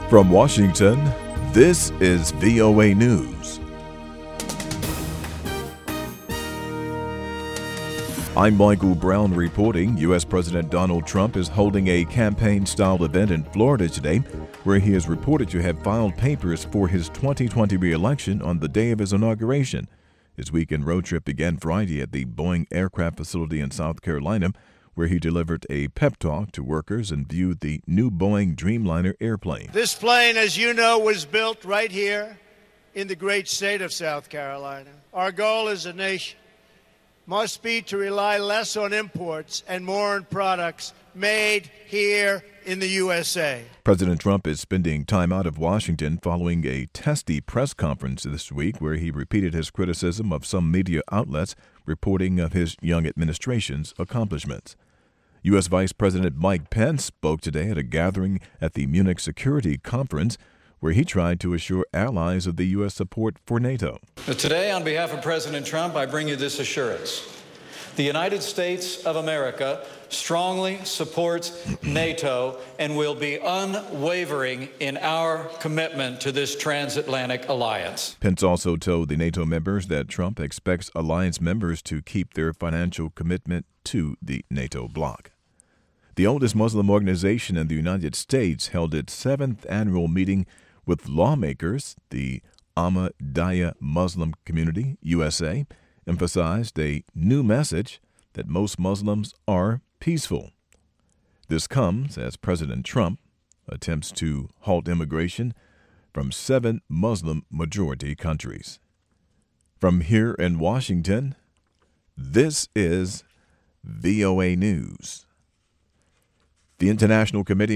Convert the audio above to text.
From Washington, this is VOA News. I'm Michael Brown reporting. U.S. President Donald Trump is holding a campaign-style event in Florida today, where he is reported to have filed papers for his 2020 re-election on the day of his inauguration. His weekend road trip began Friday at the Boeing aircraft facility in South Carolina, where he delivered a pep talk to workers and viewed the new Boeing Dreamliner airplane. This plane, as you know, was built right here in the great state of South Carolina. Our goal as a nation must be to rely less on imports and more on products made here in the USA. President Trump is spending time out of Washington following a testy press conference this week where he repeated his criticism of some media outlets reporting of his young administration's accomplishments. U.S. Vice President Mike Pence spoke today at a gathering at the Munich Security Conference where he tried to assure allies of the U.S. support for NATO. Today, on behalf of President Trump, I bring you this assurance. The United States of America strongly supports NATO and will be unwavering in our commitment to this transatlantic alliance. Pence also told the NATO members that Trump expects alliance members to keep their financial commitment to the NATO bloc. The oldest Muslim organization in the United States held its 7th annual meeting with lawmakers. The Ahmadiyya Muslim Community, USA, emphasized a new message that most Muslims are peaceful. This comes as President Trump attempts to halt immigration from 7 Muslim-majority countries. From here in Washington, this is VOA News. The International Committee